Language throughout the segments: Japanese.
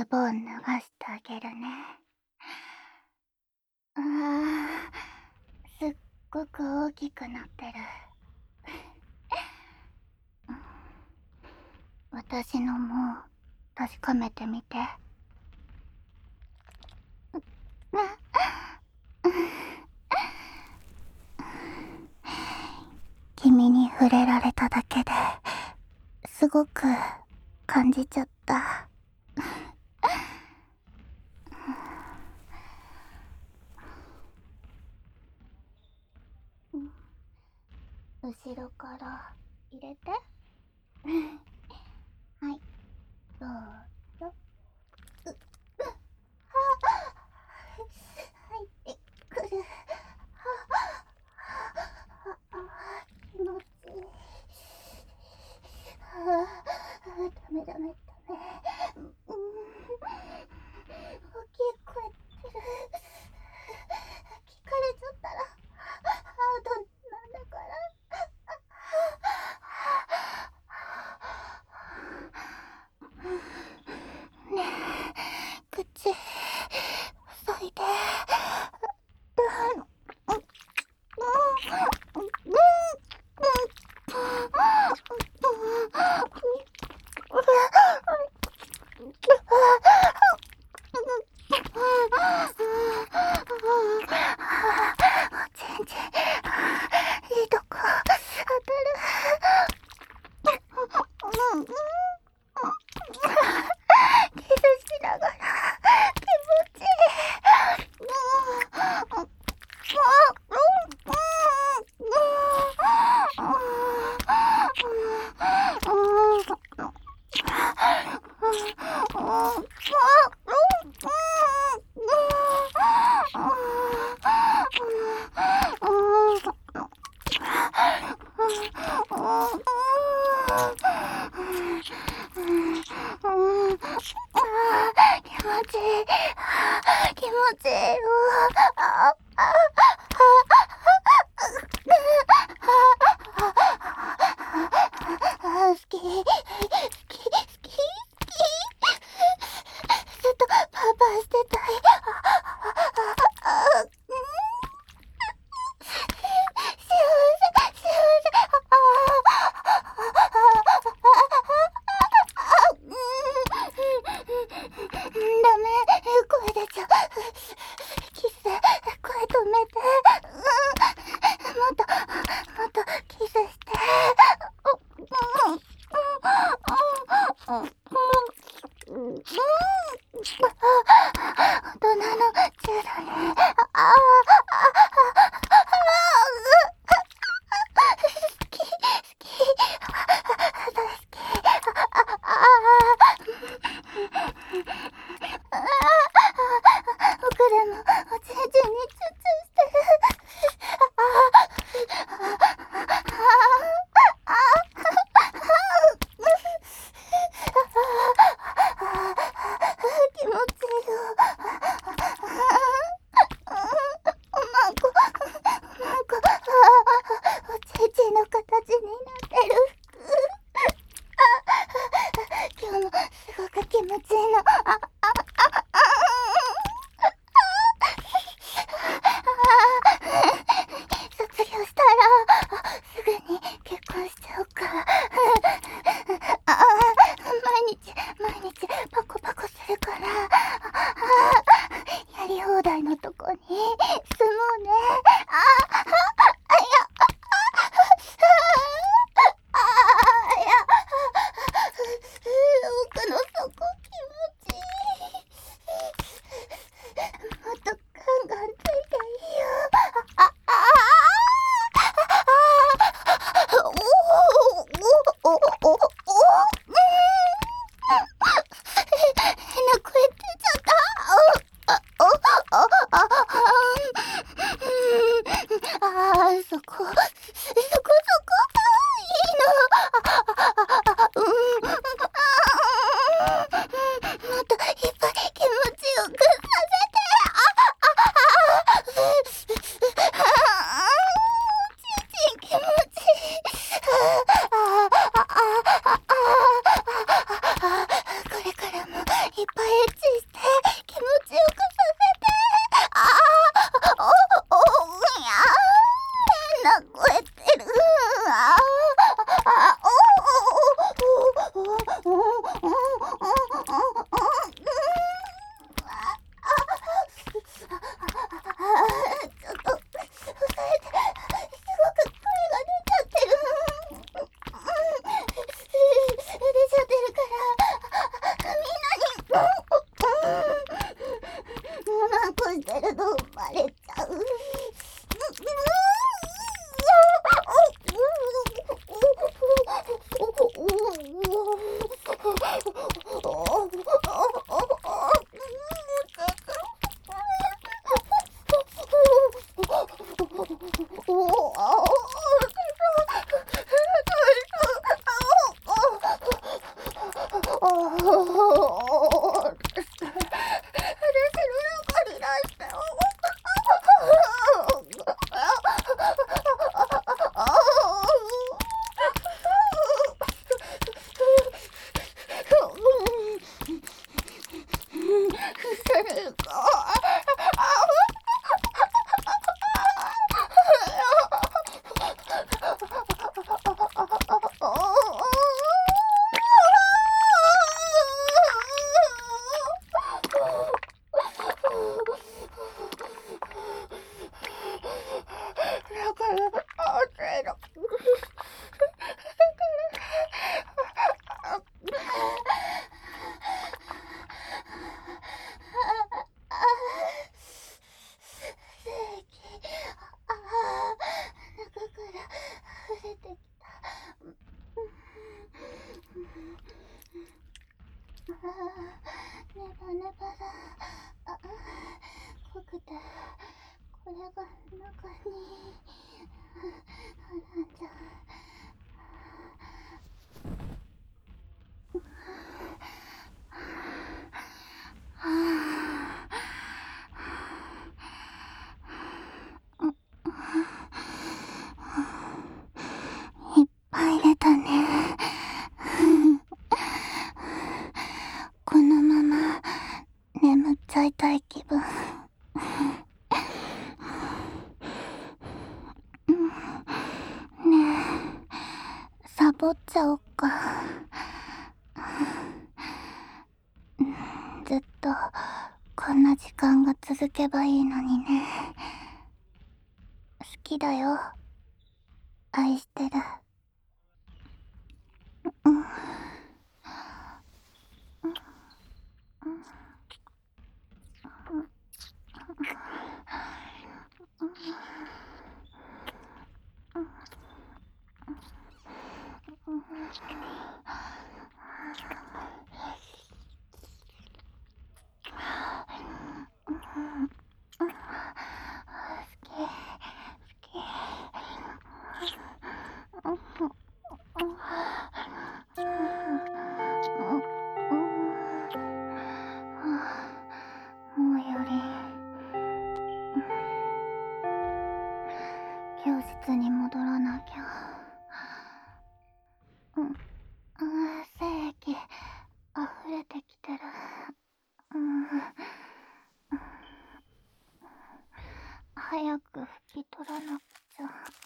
ボン脱がしてあげるね。すっごく大きくなってる。私のも確かめてみて。君に触れられただけですごく感じちゃった。後ろから入れて。はい、どうぞ。入ってくる。気持ちいい。ダメダメダメ。大きい声出る。聞かれちゃったらアウトなんだから。ねえ、口塞いで。全然いいとこ当たる。キスしながら気持ちい気持ちいい。気持ちいい。好き。好き。好き。ずっとパーパーしてたい。幸せ。ダメ、声出ちゃう。キス、声止めて。もっとキスして。大人のチューだね。好き。大好き。僕でもおちんちんにチュッチュしてる。気持ちいいよ。 してると生まれちゃう。ネバネバだ。濃くて、これが中にあるんじゃ。いっぱい出たね。このまま眠っちゃいたい気分。ねえ、サボっちゃおっか。ずっとこんな時間が続けばいいのにね。好きだよ。愛してる。うん。もうより教室に戻らなきゃ。精液溢れてきてる。早く拭き取らなくちゃ。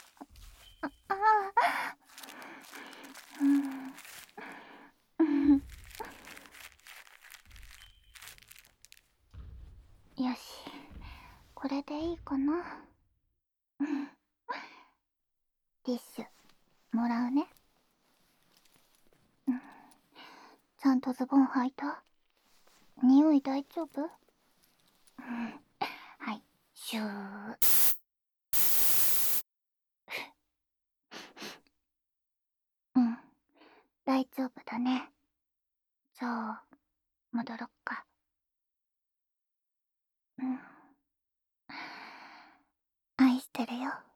よし、これでいいかな。ティッシュもらうね。ちゃんとズボン履いた？匂い大丈夫？はい、シュー。うん、大丈夫だね。じゃあ戻ろっか。愛してるよ。